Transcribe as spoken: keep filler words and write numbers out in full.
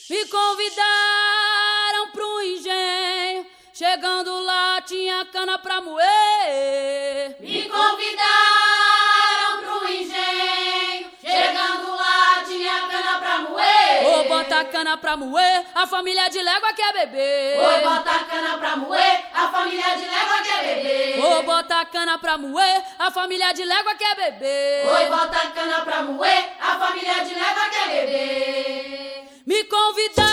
Me convidaram pro engenho, chegando lá tinha cana pra moer. Me convidaram pro engenho, chegando lá tinha cana pra moer. Ô, bota cana pra moer, a família de légua quer beber. Oi, bota cana pra moer, a família de légua quer beber. Ô, bota cana pra moer, a família de légua quer beber. Oi, bota cana pra moer, a família de légua quer beber. Me convidaram